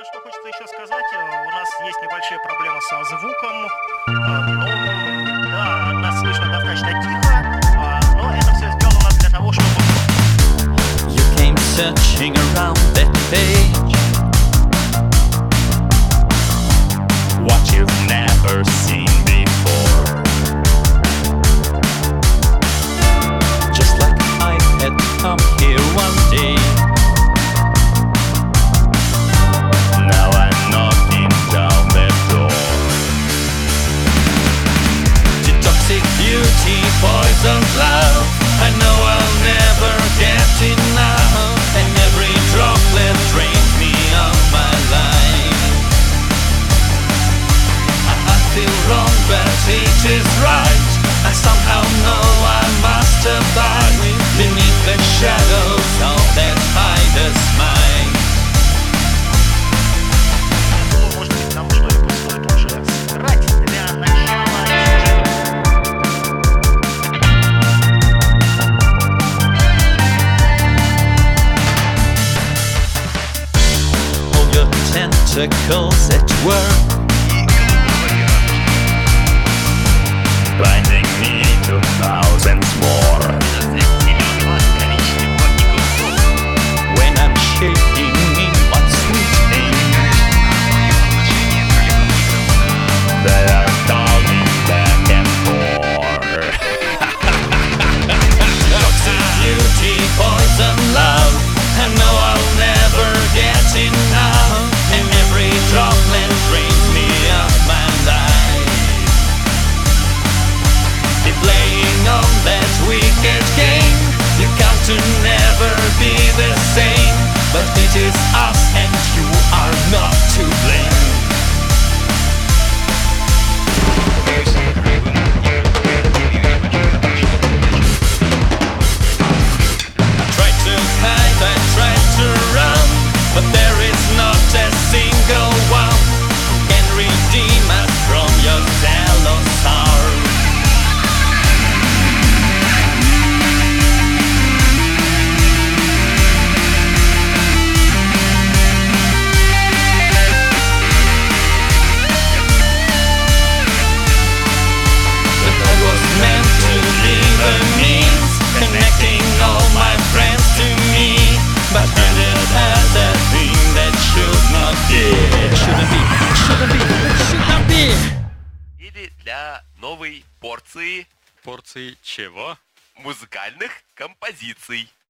что хочется еще сказать, у нас есть небольшие проблемы со звуком, но да, нас слышно достаточно тихо, но это все сделано для того, чтобы... You came searching around that page, what you've never seen before. Just like I had come here one day, now I'm knocking down the door. The toxic beauty, poisoned love, I know I'll never get enough, and every droplet drains me of my life. I feel wrong, but it is right. I somehow know I must abide beneath the shadows of that hideous mind. Думаю, может быть, нам что-нибудь стоит уже сыграть для начала. All your tentacles at work, binding me to thousands more. When I'm shaking in my sweet aim, they are calling back and forth. Toxic beauty, poison love, I know I'll never get enough, and every droplet drains me of my life. If playing on that wicked game, you come to never be the same, but it is us and you are not to blame. I tried to hide, I tried to run, but there is not a single one who can redeem us from your zealous heart. I was meant to be the means connecting all my friends to me, but ended as a thing that should not be. Should not be. Или для новой порции Порции чего? музыкальных композиций.